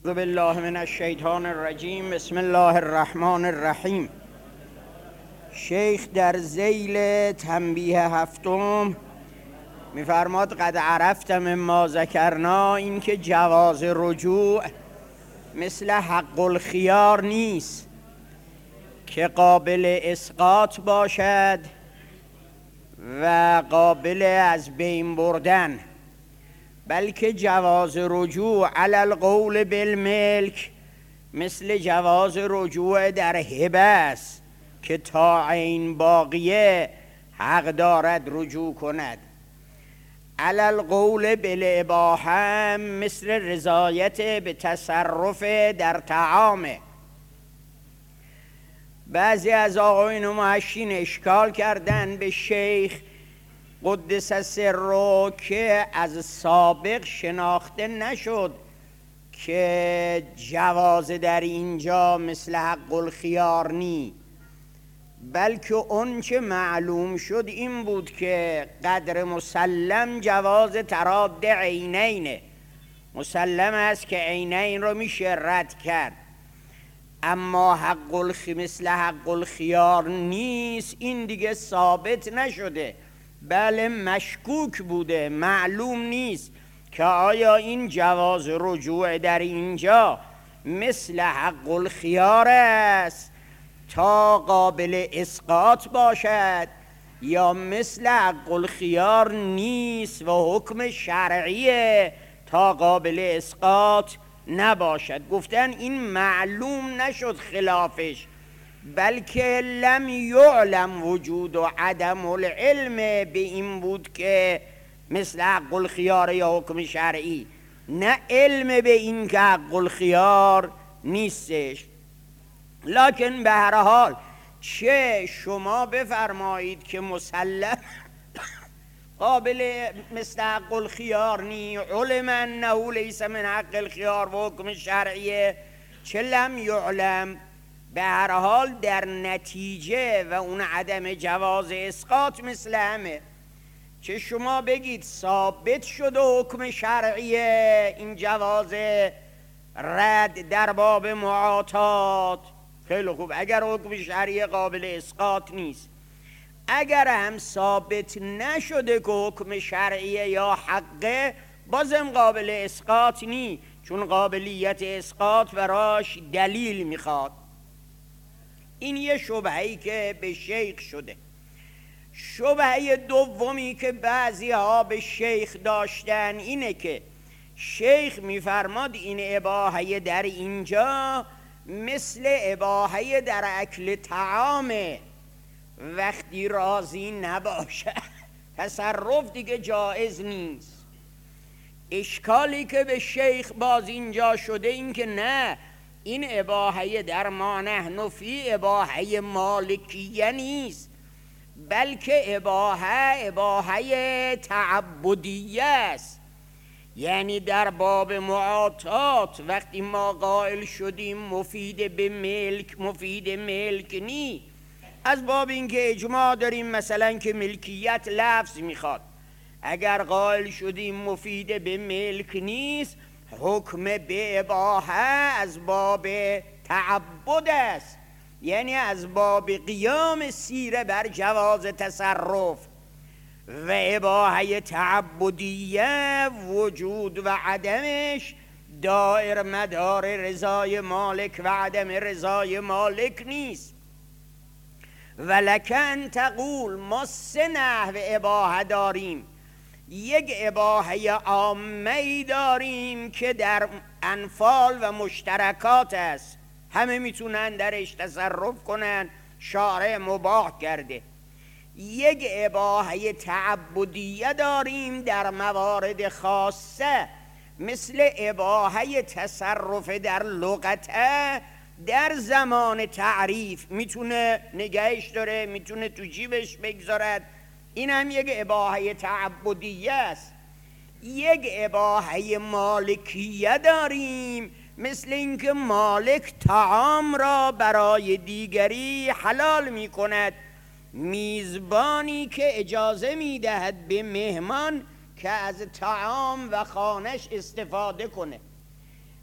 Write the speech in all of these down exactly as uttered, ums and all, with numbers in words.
اعوذ بالله من الشیطان الرجیم. بسم الله الرحمن الرحیم. شیخ در ذیل تنبیه هفتم میفرماد قد عرفتم ما ذکرنا، این که جواز رجوع مثل حق الخیار نیست که قابل اسقاط باشد و قابل از بین بردن، بلکه جواز رجوع علی القول بالملک مثل جواز رجوع در هبه است که تا عین باقیه حق دارد رجوع کند. علی القول بالاباحه مثل رضایت به تصرف در طعامه. بعضی از آقایون محشین اشکال کردن به شیخ قدس سره که از سابق شناخته نشد که جواز در اینجا مثل حق الخیار نی، بلکه اون چه معلوم شد این بود که قدر مسلم جواز تراد عینینه. مسلم است که عینین رو میشه رد کرد، اما حق الخ مثل حق الخیار نیست. این دیگه ثابت نشده، بله مشکوک بوده، معلوم نیست که آیا این جواز رجوع در اینجا مثل حق الخیار است تا قابل اسقاط باشد یا مثل حق الخیار نیست و حکم شرعیه تا قابل اسقاط نباشد. گفتن این معلوم نشد خلافش، بلکه لم یعلم وجود و عدم العلم به این بود که مثل حق الخیار یا حکم شرعی، نه علم به این که حق الخیار نیستش. لکن به هر حال چه شما بفرمایید که مسلم قابل مثل حق الخیار نی، علم انه لیس من حق الخیار و حکم شرعیه، چه لم یعلم، به هر حال در نتیجه و اون عدم جواز اسقاط مثل همه. چه شما بگید ثابت شد و حکم شرعیه این جواز رد در باب معاطات، خیلی خوب، اگر حکم شرعی قابل اسقاط نیست. اگر هم ثابت نشده که حکم شرعیه یا حقه، بازم قابل اسقاط نی، چون قابلیت اسقاط براش دلیل میخواد. این یه شبهه‌ای که به شیخ شده. شبهه دومی که بعضی ها به شیخ داشتن اینه که شیخ میفرماد این اباحه در اینجا مثل اباحه در اکل طعامه، وقتی راضی نباشه تصرف دیگه جایز نیست. اشکالی که به شیخ باز اینجا شده این که نه، این اباحه در ما نحن فی اباحه مالکیه نیست، بلکه اباحه اباحه تعبدیه است. یعنی در باب معاطات وقتی ما قائل شدیم مفید به ملک مفید ملک نی، از باب اینکه اجماع داریم مثلا که ملکیت لفظ میخواد، اگر قائل شدیم مفید به ملک نیست، حکم به اباحه از باب تعبد است، یعنی از باب قیام سیره بر جواز تصرف. و اباحه تعبدیه وجود و عدمش دائر مدار رضای مالک و عدم رضای مالک نیست. ولکن تقول ما سه نحو اباحه داریم، یک اباحه عامه داریم که در انفال و مشترکات است، همه میتونن درش تصرف کنن، شارع مباح کرده. یک اباحه تعبدیه داریم در موارد خاصه، مثل اباحه تصرف در لغته در زمان تعریف، میتونه نگهش داره، میتونه تو جیبش بگذارد، این هم یک اباحه تعبدیه است. یک اباحه مالکیه داریم، مثل اینکه مالک طعام را برای دیگری حلال میکند، میزبانی که اجازه میدهد به مهمان که از طعام و خانش استفاده کنه.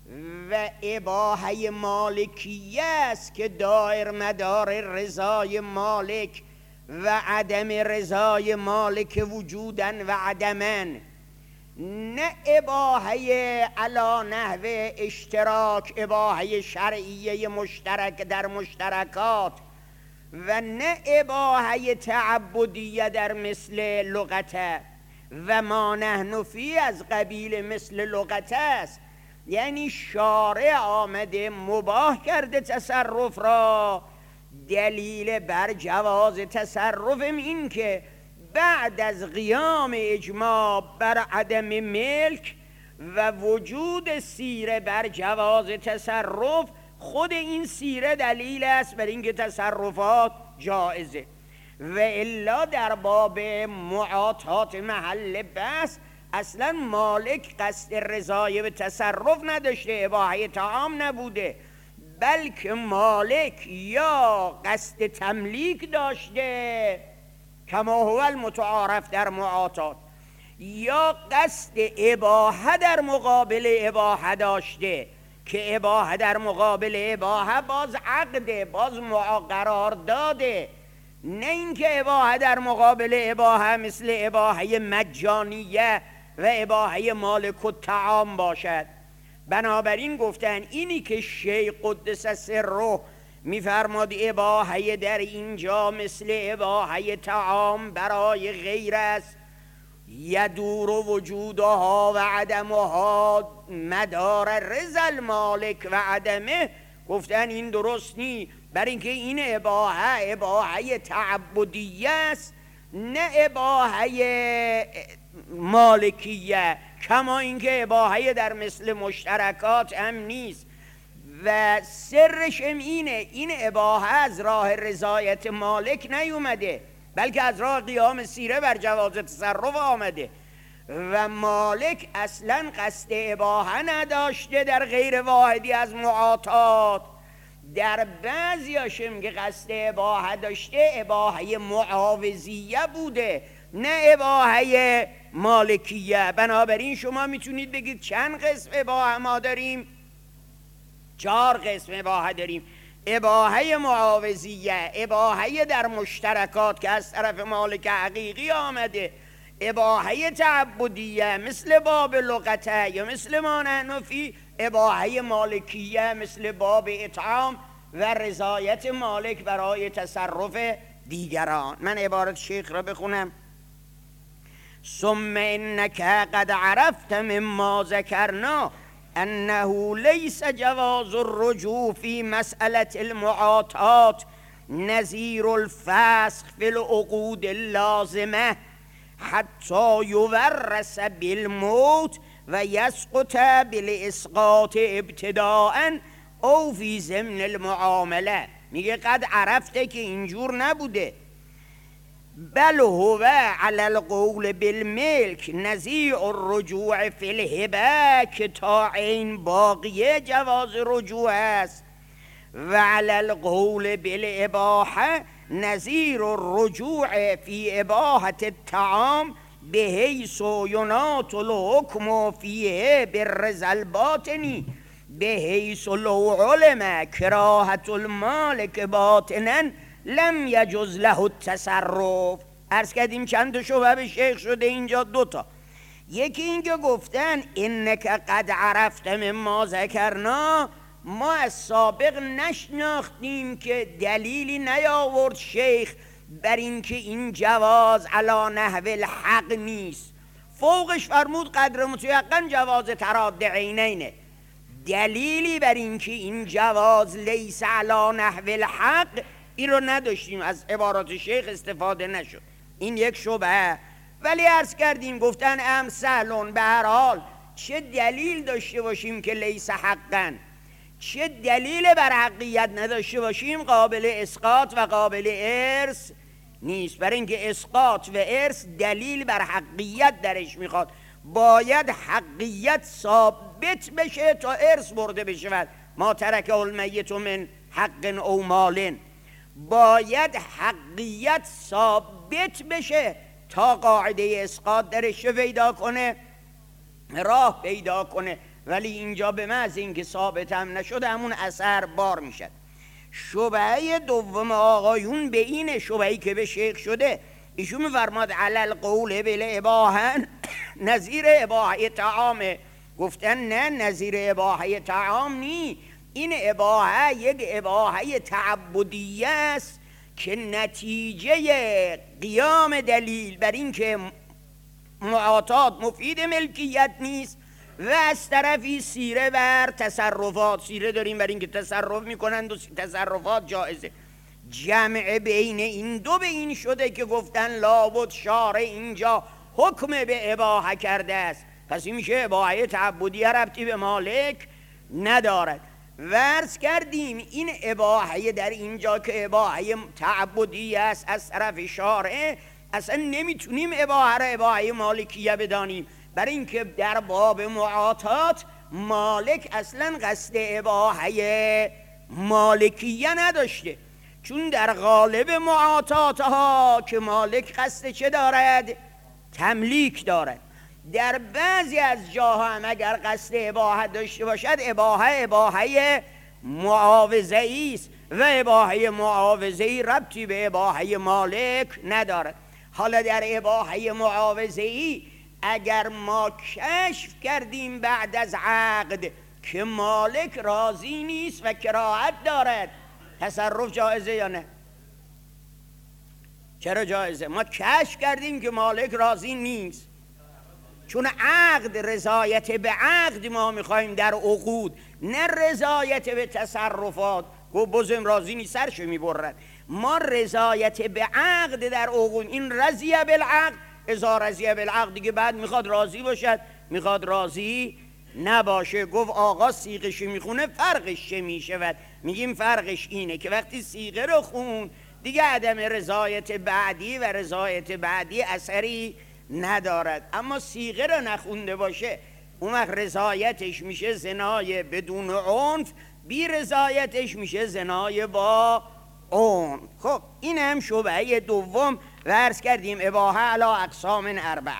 و اباحه مالکیه است که دایر مدار رضای مالک و عدم رضای مالک وجودن و عدمن، نه اباحه علا نحو اشتراک، اباحه شرعیه مشترک در مشترکات، و نه اباحه تعبدیه در مثل لغته و ما نحن فی از قبیل مثل لغته است. یعنی شارع آمده مباح کرده تصرف را. دلیل بر جواز تصرف این که بعد از قیام اجماع بر عدم ملک و وجود سیره بر جواز تصرف، خود این سیره دلیل است بر اینکه تصرفات جائزه. و الا در باب معاطات محل بحث اصلا مالک قصد رضای به تصرف نداشته، اباحه طعام نبوده، بلکه مالک یا قصد تملیک داشته کما هو المتعارف در معاطات، یا قصد اباحه در مقابل اباحه داشته که اباحه در مقابل اباحه باز عقده، باز قرار داده، نه اینکه اباحه در مقابل اباحه مثل اباحه مجانیه و اباحه مالک الطعام باشد. بنابراین گفتن اینی که شیخ قدس سره میفرماد اباحه در اینجا مثل اباحه طعام برای غیر است، یدور وجودها و عدمها مدار رضا المالک و عدمه، گفتن این درست نی، بر اینکه این اباحه اباحه تعبدیه است نه اباحه مالکیه، کما اینکه اباحه در مثل مشترکات هم نیست. و سرش اینه، این اباحه از راه رضایت مالک نیومده، بلکه از راه قیام سیره بر جواز تصرف آمده و مالک اصلا قصد اباحه نداشته در غیر واحدی از معاطات. در بعضی هاشم که قصد اباحه داشته اباحه معاوضیه بوده نه اباحه مالکیه. بنابراین شما میتونید بگید چند قسم اباحه ما داریم؟ چهار قسم اباحه داریم: اباحه معاوضیه، اباحه در مشترکات که از طرف مالک حقیقی آمده، اباحه تعبدیه مثل باب لغته یا مثل ما نحن فی، اباحه مالکیه مثل باب اطعام و رضایت مالک برای تصرف دیگران. من عبارت شیخ را بخونم: ثم انک قد عرفت مما ذکرنا انه لیس جواز الرجوع فی مسئله المعاطات نظیر الفسخ فی العقود اللازمه حتی یورث بالموت و یسقط بالاسقاط ابتداء او فی ضمن المعامله. میگه قد عرفته که اینجور نبوده، بل هو علی القول بالملک نزیع الرجوع فی الهبه که تا عین باقیه جواز رجوع است، و علی القول بالاباحه نزیر الرجوع فی اباحه الطعام بحیث یناط الحکم فیه بالرضا الباطنی بحیث لو علم کراهة المالک باطنا لم یجوز له التصرف. عرض کردیم چند تا شبهه به شیخ شده اینجا، دوتا. یکی اینکه گفتن انک قد عرفت مما ذکرنا، ما از سابق نشناختیم که دلیلی نیاورد شیخ بر اینکه این جواز علی نحو الحق نیست، فوقش فرمود قدر متیقن جواز تراد عینینه. دلیلی بر اینکه این جواز لیس علی نحو الحق این رو نداشتیم، از عبارات شیخ استفاده نشد. این یک شبهه. ولی عرض کردیم گفتن امثالون، به هر حال چه دلیل داشته باشیم که لیس حقا، چه دلیل بر حقیت نداشته باشیم، قابل اسقاط و قابل ارث نیست. برای اینکه اسقاط و ارث دلیل بر حقیت درش میخواد، باید حقیت ثابت بشه تا ارث برده بشه. ما ترک المیت من حق او مال، باید حقیت ثابت بشه تا قاعده اسقاط درش پیدا کنه، راه پیدا کنه. ولی اینجا به محض اینکه ثابت هم نشد همون اثر بار میشد. شبهه دوم آقایون به این شبهه‌ای که به شیخ شده، ایشون میفرماد علل قول بالاباحه نظیر اباحه طعامه. گفتن نه، نظیر اباحه طعام نی، این اباحه یک اباحه تعبدیه است که نتیجه قیام دلیل بر این که معاطات مفید ملکیت نیست و از طرفی سیره بر تصرفات، سیره داریم بر این که تصرف میکنند و تصرفات جائزه. جمع بین این دو به این شده که گفتن لابد شارع اینجا حکم به اباحه کرده است، پس این میشه اباحه تعبدی، ربطی به مالک ندارد. ورز کردیم این اباحه در اینجا که اباحه تعبدی است از طرف شارع، اصلا نمیتونیم اباحه را اباحه مالکیه بدانیم، برای اینکه در باب معاطات مالک اصلا قصد اباحه مالکیه نداشته، چون در غالب معاطات ها که مالک قصد چه دارد؟ تملیک دارد. در بعضی از جاها هم اگر قصد اباحه داشته باشد، اباحه اباحه معاوضه‌ای است و اباحه معاوضه‌ای ربطی به اباحه مالک ندارد. حالا در اباحه معاوضه‌ای اگر ما کشف کردیم بعد از عقد که مالک راضی نیست و کراهت دارد، تصرف جایزه یا نه؟ چرا جایزه؟ ما کشف کردیم که مالک راضی نیست، چون عقد رضایت به عقد ما میخوایم در عقود، نه رضایت به تصرفات. گفت بزم راضی نیست سرشو میبرد. ما رضایت به عقد در عقود، این رضیه بالعقد، اذا رضیه بالعقد دیگه بعد میخواد راضی باشد، میخواد راضی نباشه. گفت آقا صیغه‌شو میخونه فرقش چه میشود؟ میگیم فرقش اینه که وقتی صیغه رو خون دیگه عدم رضایت بعدی و رضایت بعدی اثری ندارد، اما صیغه رو نخونده باشه اون وقت رضایتش میشه زنای بدون عنف، بی رضایتش میشه زنای با عنف. خب این هم شبهه دوم و عرض کردیم اباحه علی اقسام اربعه.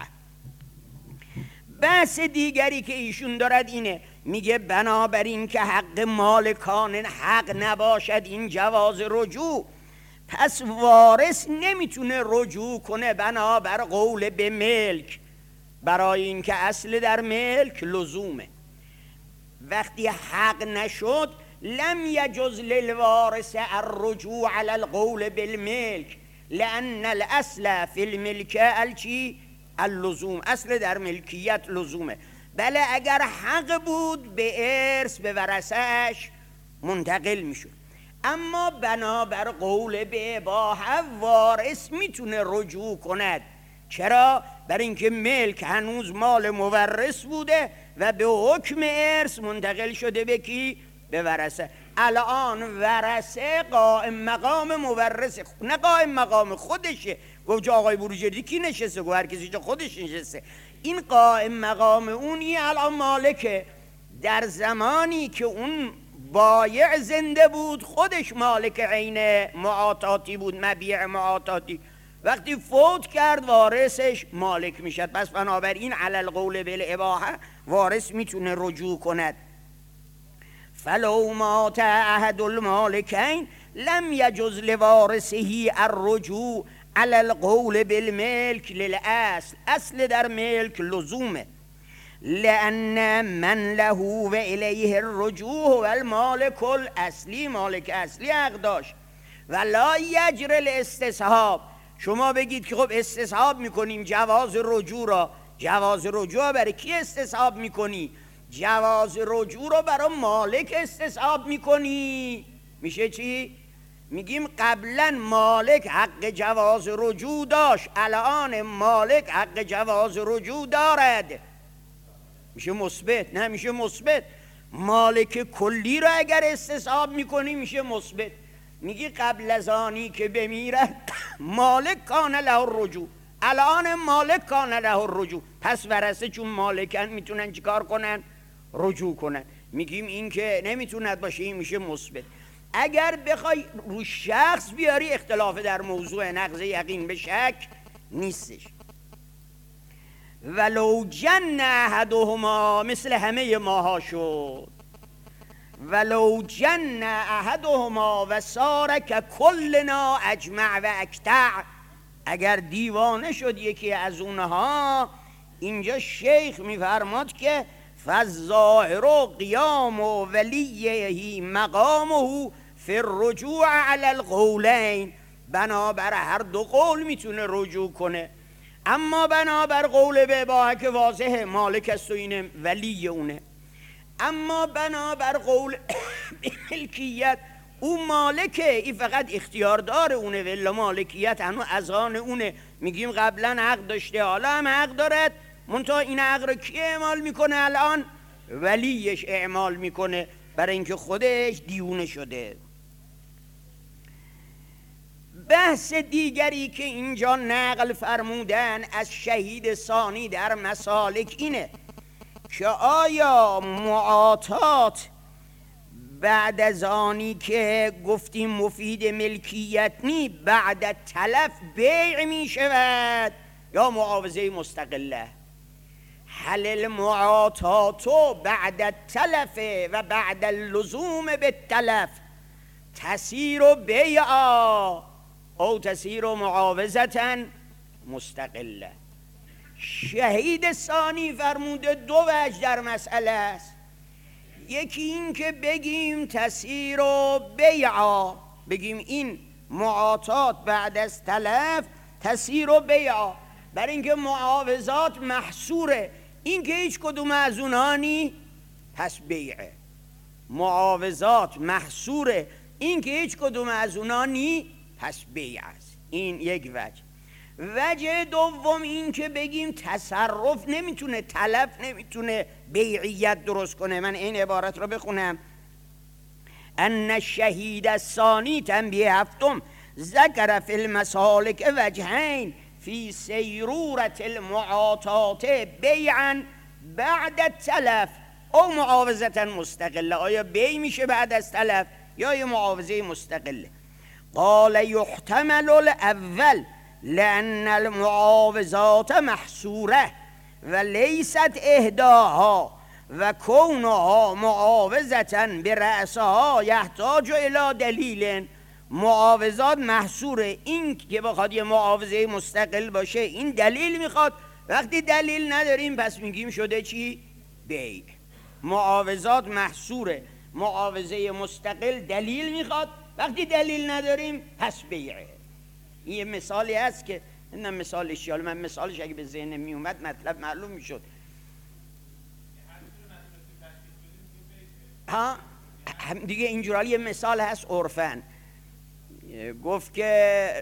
بحث دیگری که ایشون دارد اینه، میگه بنابراین که حق مالکان حق نباشد این جواز رجوع، پس وارث نمیتونه رجوع کنه بنابر قول به ملک، برای اینکه اصل در ملک لزومه. وقتی حق نشد لم یجوز للوارث الرجوع علی القول بالملک لان الاصل فی الملک الچی اللزوم، اصل در ملکیت لزومه. بله اگر حق بود به ارث به ورثه‌اش منتقل میشد، اما بنابر قول به اباحه وارث میتونه رجوع کند. چرا؟ برای اینکه ملک هنوز مال مورث بوده و به حکم ارث منتقل شده به کی؟ به ورثه. الان ورثه قائم مقام مورث، نه قائم مقام خودشه. گفت جا آقای بروجردی کی نشسته؟ گفت هر کسی جا خودش نشسته. این قائم مقام اونی الان مالکه. در زمانی که اون بایع زنده بود خودش مالک عین معاطاتی بود، مبیع معاطاتی. وقتی فوت کرد وارثش مالک میشد. پس بنابراین علی القول بالاباحه وارث میتونه رجوع کند. فلو مات احد المالکین لم یجوز لوارثه الرجوع علی القول بالملک للاصل، اصل در ملک لزومه. لأن من له و الیه الرجوع و المالک الاصلی، مالک اصلی حق داشت. و لا یجر الاستصحاب. شما بگید که خب استصحاب میکنیم جواز رجوع را، جواز رجوع برای کی استصحاب میکنی؟ جواز رجوع را برای مالک استصحاب میکنی. میشه چی؟ میگیم قبلا مالک حق جواز رجوع داشت، الان مالک حق جواز رجوع دارد. میشه مثبت؟ نه میشه مثبت. مالک کلی را اگر استصحاب میکنی میشه مثبت. میگی قبل از آنی که بمیرد مالک کان له الرجوع، الان مالک کان له الرجوع، پس ورثه چون مالکن میتونن چیکار کنن؟ رجوع کنن. میگیم این که نمیتوند باشه، این میشه مثبت. اگر بخوای رو شخص بیاری اختلاف در موضوع نقض یقین به شک نیستش. ولو جن احدهما، مثل همه ماها شد. ولو جن احدهما و سار که کلنا اجمع و اکتع، اگر دیوانه شد یکی از اونها. اینجا شیخ میفرماد که فالظاهر قیام و ولیه مقامه فی الرجوع علی القولین، بنابر هر دو قول میتونه رجوع کنه، اما بنابر قول به اباحه که واضحه مالک است و اینه ولی اونه، اما بنابر قول ملکیت او مالکه، این فقط اختیاردار اونه، ولی مالکیت هنو از آن اونه. میگیم قبلا حق داشته حالا هم حق دارد، منتها این حق رو کی اعمال میکنه؟ الان ولیش اعمال میکنه، برای اینکه خودش دیونه شده. بحث دیگری که اینجا نقل فرمودن از شهید ثانی در مسالک اینه که آیا معاطات بعد از آنی که گفتیم مفید ملکیت نی، بعد تلف بیع می شود یا معاوضه مستقله؟ هل المعاطات بعد تلف و بعد اللزوم به تلف تسیر بیعا او تسیر معاوضتا مستقله؟ شهید ثانی فرموده دو وجه در مسئله است. یکی این که بگیم تسیر و بیعا، بگیم این معاطات بعد از تلف تسیر و بیعا، برای اینکه معاوضات محصوره، این که هیچ کدوم از اونها نی پس بیعه. معاوضات محصوره، این که هیچ کدوم از اونها نی پس بیع است. این یک وجه. وجه دوم این که بگیم تصرف نمیتونه، تلف نمیتونه بیعیت درست کنه. من این عبارت رو بخونم: ان الشهید الثانی، تنبیه هفتم، ذکر فی المسالک وجهین فی سیرورت المعاطات بیعا بعد التلف او معاوضتا مستقله. آیا بیع میشه بعد از تلف یا یه معاوضه مستقله؟ قال یحتمل الاول لأن المعاوضات محصوره و لیست اهداها و کونها معاوضتا برأسها یحتاج الى دلیل. معاوضات محصوره، این که بخواد یه معاوضه مستقل باشه این دلیل میخواد. وقتی دلیل نداریم پس میگیم شده چی؟ بیع. معاوضات محصوره، معاوضه مستقل دلیل میخواد، وقتی دلیل نداریم پس بیعه. این یه مثالی هست که نه مثالش، حالا من مثالش اگه به ذهن می اومد مطلب معلوم میشد. ها دیگه اینجوری یه مثال هست عرفن، گفت که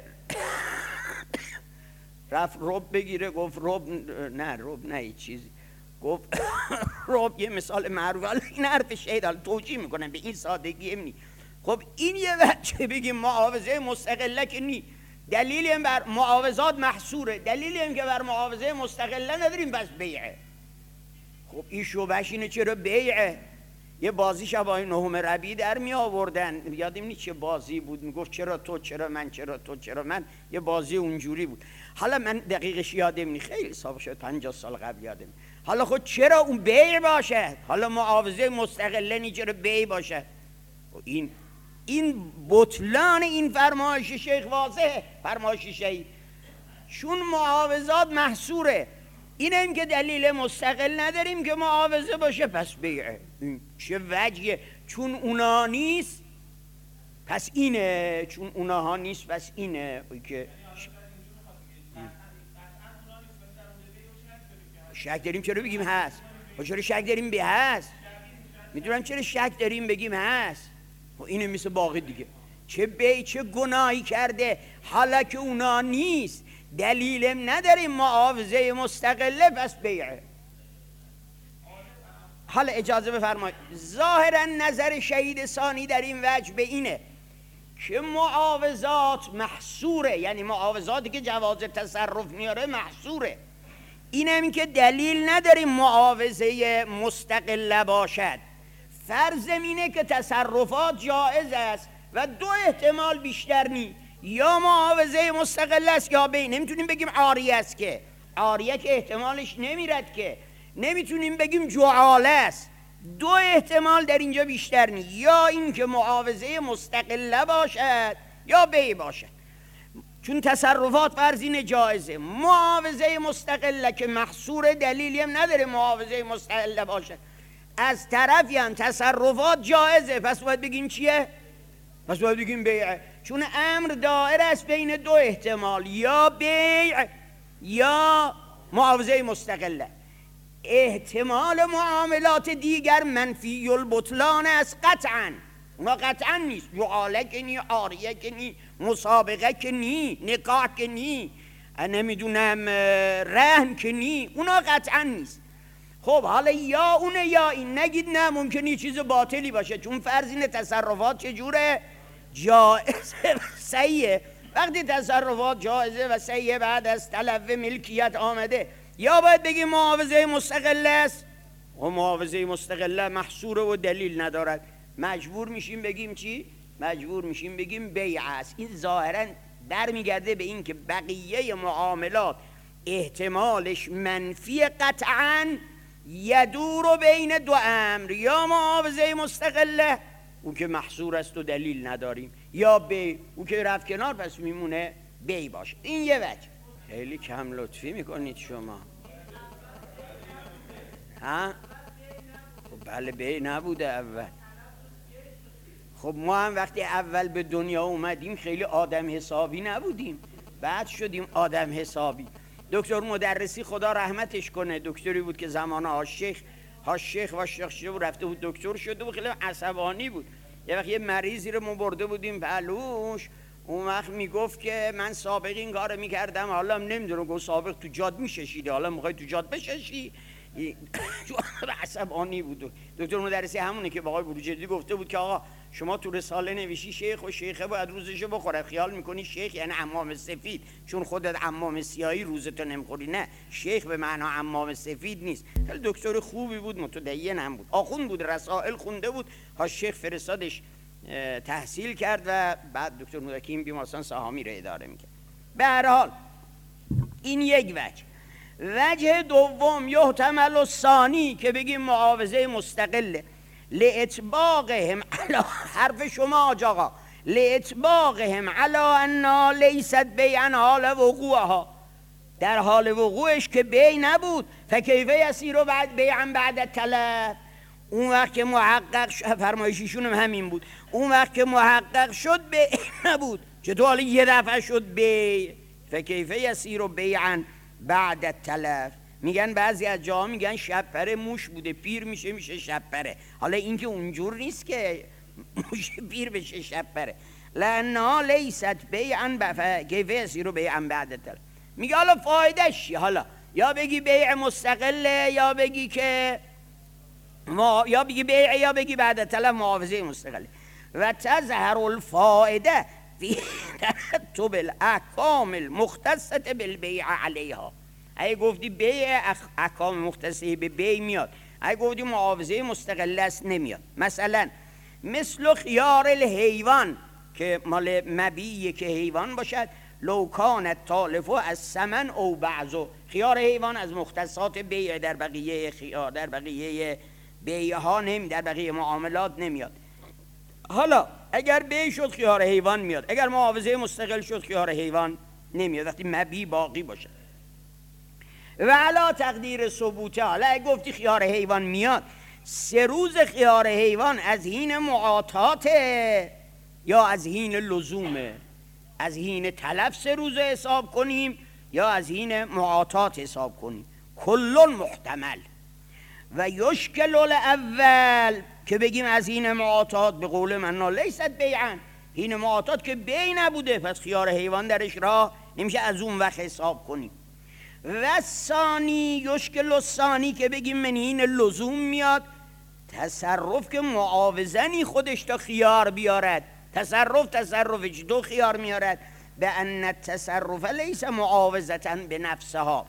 رفت رب بگیره، گفت رب نه رب نه هیچ چیزی، گفت رب یه مثال معروف، حالا این حرف شهید حالا توجیه میکنم به این سادگی امنی. خب این یه وجه بگیم معاوضه مستقله که نی، دلیلی هم بر معاوضات محصوره، دلیلی هم که بر معاوضه مستقله نداریم پس بیعه. خب این شبهش اینه چرا بیعه؟ یه بازی شبای نهم ربیع در می آوردن، یادم نیست چه بازی بود، میگفت چرا تو چرا من، چرا تو چرا من، یه بازی اونجوری بود. حالا من دقیقش یادم نیست، خیلی سال شد، پنجاه سال قبل یادم. حالا خود چرا اون بیع باشه؟ حالا معاوضه مستقله نی چرا بیع باشه؟ این این بطلان این فرمایش شیخ واضحه، فرمایش شیخ، چون معاوضات محصوره، اینم که دلیل مستقل نداریم که معاوضه باشه پس بیعه. چه وجهه؟ چون اونا نیست پس اینه، چون اونها نیست پس اینه. که شک داریم چرا بگیم هست؟ چرا شک داریم به هست؟ میدونم چرا شک داریم بگیم هست. اینه مثل باقی دیگه، چه بی چه گناهی کرده، حالا که اونا نیست دلیلم نداریم معاوضه مستقله پس بیعه. حالا اجازه بفرمایید، ظاهرا نظر شهید ثانی در این وجه به اینه که معاوضات محصوره، یعنی معاوضاتی که جواز تصرف میاره محصوره، اینم که دلیل نداریم معاوضه مستقله باشد. فرض اینه که تصرفات جائز است و دو احتمال بیشتر نی، یا معاوضه مستقل است یا بیع. نمیتونیم بگیم عاری است، که عاریه که احتمالش نمیرد که، نمیتونیم بگیم جعاله است. دو احتمال در اینجا بیشتر نیست، یا این که معاوضه مستقله باشد یا بیع باشد، چون تصرفات فرضین جایزه. معاوضه مستقله که محصور دلیلی هم نداره معاوضه مستقله باشد، از طرفی هم تصرفات جایزه، پس باید بگیم چیه؟ پس باید بگیم بیعه، چون امر دائر است بین دو احتمال، یا بیع یا معاوضه مستقله. احتمال معاملات دیگر منفی البطلان است قطعا، اونا قطعا نیست، جعاله که نی، عاریه که نی، مسابقه که نی، نکاح که نی، نمیدونم رهن که نی، اونا قطعا نیست. خب حالا یا اونه یا این، نگید نه ممکنه چیز باطلی باشه، چون فرضین تصرفات چجوره؟ جائزه و صحیحه. وقتی تصرفات جائزه و صحیحه بعد از تلف ملکیت آمده، یا باید بگیم معاوضه مستقله است و معاوضه مستقله محصوره و دلیل ندارد، مجبور میشیم بگیم چی؟ مجبور میشیم بگیم بیع است. این ظاهرا برمیگرده به این که بقیه معاملات احتمالش منفی قطعاً، یدور بین دو امر، یا معاوضه مستقله اون که محصور است و دلیل نداریم، یا بیع اون که رفت کنار پس میمونه بیع باشه. این یه وجه. خیلی کم لطفی میکنید شما. ها؟ خب بله بیع نبوده اول. خب ما هم وقتی اول به دنیا اومدیم خیلی آدم حسابی نبودیم، بعد شدیم آدم حسابی. دکتر مدرسی خدا رحمتش کنه، دکتری بود که زمان هاشیخ هاشیخ و شیخ شده بود، رفته بود دکتر شده بود، خیلی عصبانی بود. یه وقت یه مریضی رو ما برده بودیم پلوش، اون وقت میگفت که من سابق این کارو میکردم، حالا نمیدونم، گفت سابق تو جاد میششیدی، حالا میخوای تو جاد بششی؟ عصبانی بود. دکتر مدرسی همونه که با آقای بروجردی گفته بود که آقا شما تو رساله نوشی شیخ و شیخه باید روزشو بخوره، خیال میکنی شیخ یعنی عمام سفید، چون خودت عمام سیاهی روزتو نمیخوری. نه، شیخ به معنا عمام سفید نیست. خیلی دکتر خوبی بود، متدین هم بود، آخوند بود، رسائل خونده بود، ها شیخ فرستادش تحصیل کرد و بعد دکتر مدرکی این بیمارستان سهامی رو اداره میکرد. به هر حال این یک وجه. وجه دوم یحتمل الثانی که بگیم معاوضه مستقله، لإطباقهم علی، حرف شما آج آقا، لإطباقهم علی انا لیست بیعا حال وقوعها، در حال وقوعش که بیع نبود، فکیف یصیر بعد بیعا بعد تلف. اون وقت که محقق شد، فرمایشیشون هم همین بود، اون وقت که محقق شد بیع نبود، چطور حالا یه دفعه شد بیع؟ فکیف یصیر بیعا بعد تلف. میگن بعضی از جاها میگن شب پره موش بوده، پیر میشه میشه شب پره. حالا این که اونجور نیست که موش پیر بشه شب پره. لأنها لیست بیعا فکیف یصیر بیعا بعد تلف. میگه حالا فایدهش چیه؟ حالا یا بگی بیع مستقله، یا بگی که ما، یا بگی بیع، یا بگی بعد تلف معاوضه مستقله. و تظهر الفائده فی ترتب الاحکام المختصه بالبیع علیها. اگه گفتی بیع احکام مختصه به بیع میاد، اگه گفتی معاوضه مستقله است نمیاد. مثلا مثل خیار الحیوان که مال مبیعی که حیوان باشد، لو کانت تالفو از ثمن او بعضو. خیار حیوان از مختصات بیع، در بقیه خیار، در بقیه بیع ها نمی، در بقیه معاملات نمیاد. حالا اگر بیع شد خیار حیوان میاد، اگر معاوضه مستقل شد خیار حیوان نمیاد، وقتی مبیع باقی باشه. و علا تقدیر ثبوته، حالا اگه گفتی خیار حیوان میاد، سه روز خیار حیوان از حین معاطاته یا از حین لزومه؟ از حین تلف سه روز حساب کنیم یا از حین معاطات حساب کنیم؟ کلون محتمل. و یشکل الاول که بگیم از حین معاطات، به قول من لیست بیعا، حین معاطات که بیع نبوده، پس خیار حیوان درش راه نمیشه، از اون وقت حساب کنیم. و ثانی یشکل الثانی که بگیم من حین لزوم میاد، تصرف که معاوضنی خودش تا خیار بیارد، تصرف تصرفش دو خیار میارد، به ان التصرف لیس معاوضتا به نفسها،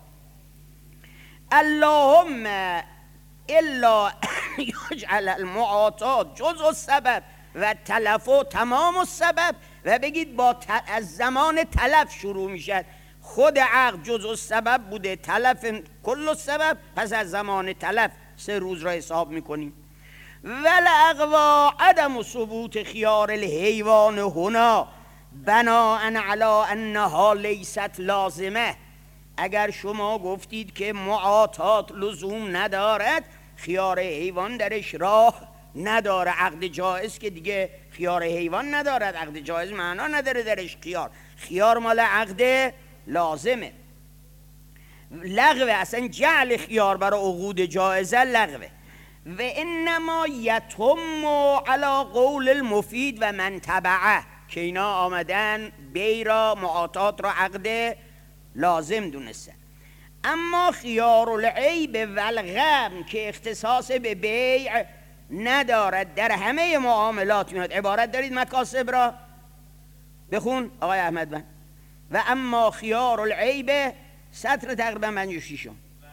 اللهم الا یجعل المعاطات جزء السبب و تلف و تمام السبب. و بگید با از زمان تلف شروع میشد. خود عقد جزء سبب بوده، تلف کل سبب، پس از زمان تلف سه روز را حساب میکنیم. والاقوا عدم ثبوت خیار الحیوان هنا بناء علی انها لیست لازمه. اگر شما گفتید که معاطات لزوم ندارد، خیار حیوان درش راه نداره. عقد جائز که دیگه خیار حیوان ندارد، عقد جائز معنا نداره درش خیار. خیار مال عقد لازمه. لغوه، اصلا جعل خیار برای عقود جائزه لغوه. و انما یتم علی قول المفید و من تبعه، که اینا آمدن بی را معاطات را عقد لازم دونستن. اما خیار العیب و الغبن که اختصاص به بیع ندارد، در همه معاملات میاد. عبارت دارید مکاسب را بخون آقای احمد بن. و اما خیار العیب سطر تقریبا پنجاه و شش.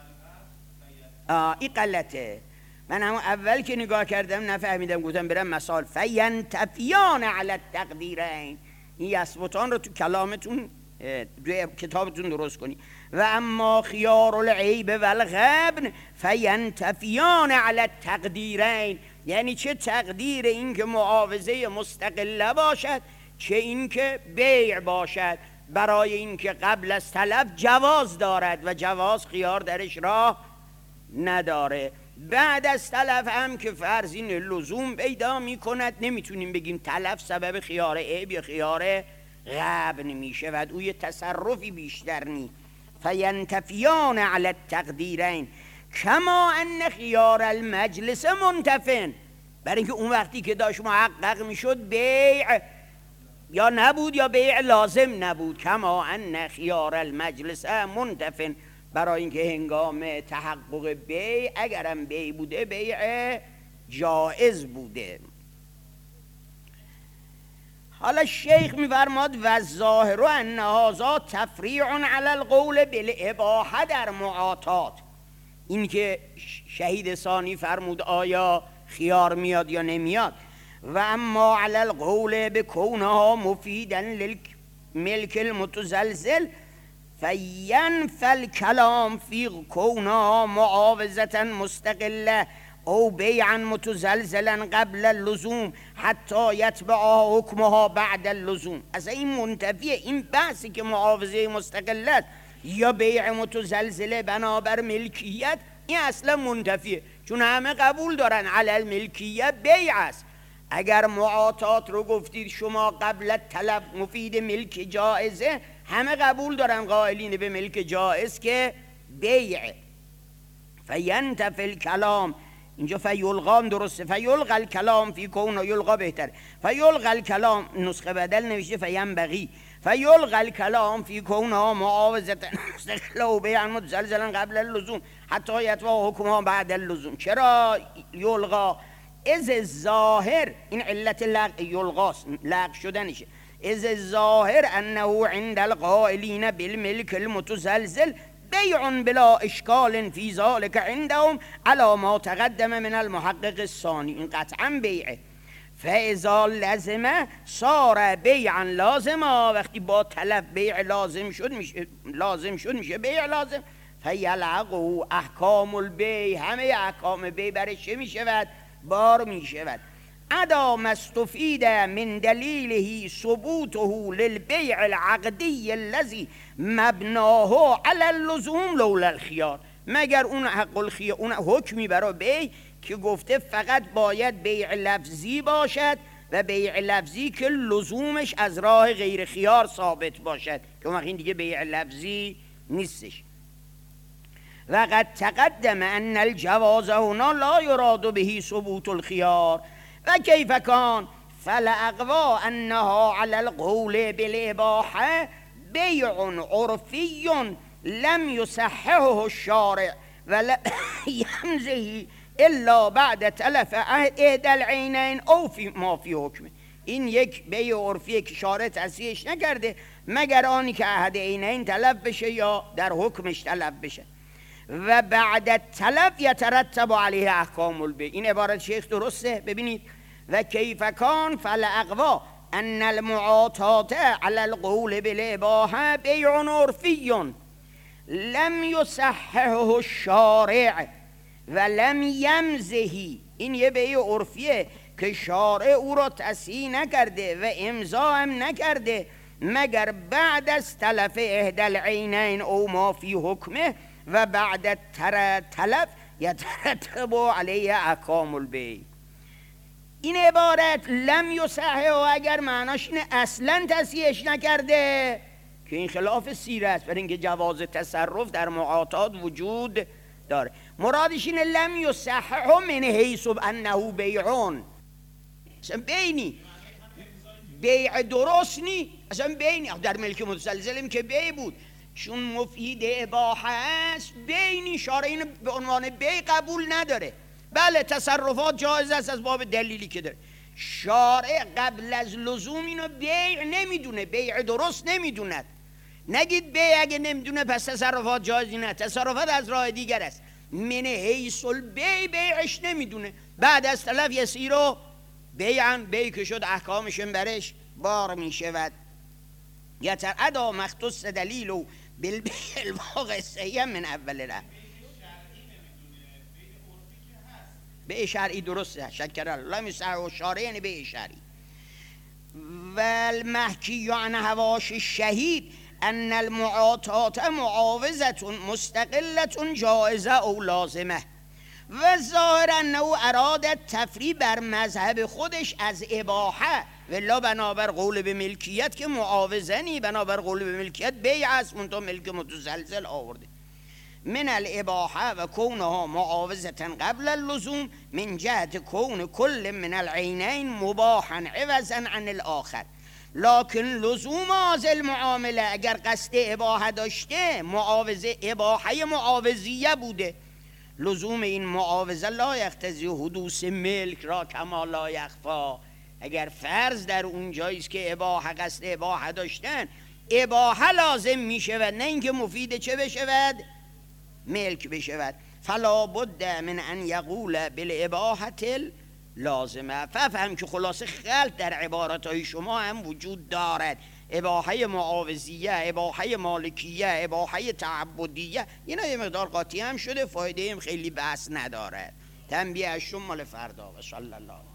آه این غلطه. من همون اول که نگاه کردم نفهمیدم، گفتم برم مثال فینتفیان علی التقدیرین. این یثبتان رو تو کلامتون روی کتابتون درست کنی. و اما خیار العیب و الغبن فینتفیان علی التقدیرین، یعنی چه تقدیر این که معاوضه مستقله باشد، چه این که بیع باشد، برای این که قبل از تلف جواز دارد و جواز خیار درش راه نداره. بعد از تلف هم که فرض این لزوم پیدا می کند، نمیتونیم بگیم تلف سبب خیار عیب یا خیار غبن می شود، او یه تصرفی بیشتر نی. فینتفیان علی التقدیرین کما ان خیار المجلس منتفن، برای اینکه اون وقتی که داشت محقق می شد بیع یا نبود یا بیع لازم نبود. کما ان خیار المجلس منتفن، برای اینکه هنگام تحقق بیع اگرم بیع بوده بیع جائز بوده. حالا شیخ می‌فرماد و ظاهر ان هذا تفریع علی القول بالاباحه در معاطات. این که شهید ثانی فرمود آیا خیار میاد یا نمیاد. و اما علی القول بکونها مفیدا للملک المتزلزل فینفی الکلام فی کونها معاوضة مستقله او بیعا متزلزلا قبل اللزوم حتی یتبعها حکمها بعد اللزوم. از این منتفیه، این بحثی که معاوضه مستقله یا بیع متزلزله بنابر ملکیت، این اصلا منتفیه، چون همه قبول دارن علی الملکیه بیع است. اگر معاطات رو گفتید شما قبل طلب مفید ملک جائزه، همه قبول دارن قائلین به ملک جائز که بیع. فینتفی الکلام، اینجا فیلقا درسته، فیلقا الکلام فی کون، یلقا بهتر، فیلقا الکلام نسخه بدل نوشته فینبغی، فیلقا الکلام فی کونها معاوضة مستقله و بیعا متزلزلا قبل اللزوم حتی یتبع حکمها بعد اللزوم. چرا یلقا؟ از ظاهر، این علت لغ یلغاست، لغ شدنشه. از ظاهر انه عند القائلین بالملك المتزلزل بیع بلا اشکال فی ذلك عندهم على ما تقدم من المحقق الثانی. این قطعا بیعه. فاذا لازمه صار بیعا لازما، وقتی با تلف بیع لازم شد میشه لازم شد میشه بیع لازم. فیلعقوا احکام البیع، همه احکام بیع برای چه میشود؟ بار می شود. ادا مستفید من دلیله ثبوته للبیع العقدی الذي مبناه علی اللزوم لولا الخیار، مگر اون حق الخیار، اون حکمی برای بیع که گفته فقط باید بیع لفظی باشد و بیع لفظی که لزومش از راه غیر خیار ثابت باشد، که اون این دیگه بیع لفظی نیستش. و قد تقدم ان الجواز هنا لا يراد به ثبوت الخيار و كيف كان فالاقوى انها على القول بالاباحه بيع عرفي لم يصححه الشارع ولا يمزه الا بعد تلف احد العينين او في ما في حكمه. این یک بیع عرفی که شارع تصحیحش نکرده مگر آنی که احد عینین تلف بشه یا در حکمش تلف بشه. و بعد تلف یترتب علیه احکام البیع. این عبارت شیخ درسته؟ ببینید و کیف کان فالاقوا ان المعاطات على القول بالاباحه بیع عرفی لم یصححه الشارع و لم یمزه. این یه بیع عرفیه که شارع او را تصحیح نکرده و امضا هم نکرده مگر بعد از تلف احدی العینین او ما فی حکمه و بعد تلف یترتب علیه احکام البیع. این عبارت لم یصححه و اگر معناش اینه اصلا تصحیحش نکرده که این خلاف سیره است، برای اینکه جواز تصرف در معاطات وجود داره. مرادش اینه لم یصححه من حیث انه بیعون، اصلا بینی بیع درست نی، اصلا بینی در ملک متزلزلم که بیع بود چون مفید اباحه است، بینی شارع اینو به عنوان بیع قبول نداره. بله تصرفات جایز است از باب دلیلی که داره، شارع قبل از لزوم اینو بیع نمیدونه، بیع درست نمیدوند. نگید بیع اگه نمیدونه پس تصرفات جایزی نه، تصرفات از راه دیگر است. من حیث البیع بیعش نمیدونه، بعد از تلف یسیرو بیعن، بیع که شد احکامشون برش بار میشود. یترعدا مختص دلیلو بالبیع الواقع سیم من اول ره. بیع شرعی درسته، شکر الله میسعه و شارع یعنی بیع شرعی. و المحکی عن هواش الشهید ان المعاطات معاوضه مستقله جائزه او لازمه و ظاهر انه اراد تفریع بر مذهب خودش از اباحه، ولا بنابر قول به ملکیت که معاوضنی، بنابر قول به ملکیت بیع است منتها ملک متزلزل آورده. من الاباحه و کونها معاوضه قبل اللزوم من جهت کون کل من العینین مباحا عوضا عن الاخر. لکن لزوم از المعامله اگر قصد اباحه داشته معاوضه اباحه معاوضیه بوده، لزوم این معاوضه لا یقتضی حدوث ملک را کما لا یخفا. اگر فرض در اون جایی است که اباحه قصد اباحه داشتن، اباحه لازم می شود، نه اینکه مفید چه بشود؟ ملک بشود. فلا بد من ان یقول بالاباحه لازمه. ففهم که خلاصه خلط در عبارتهای شما هم وجود دارد، اباحه معاوضیه، اباحه مالکیه، اباحه تعبدیه، اینا یه مقدار قاطی هم شده، فایده هم خیلی بحث نداره. تنبیه شما مال فردا و صلی الله.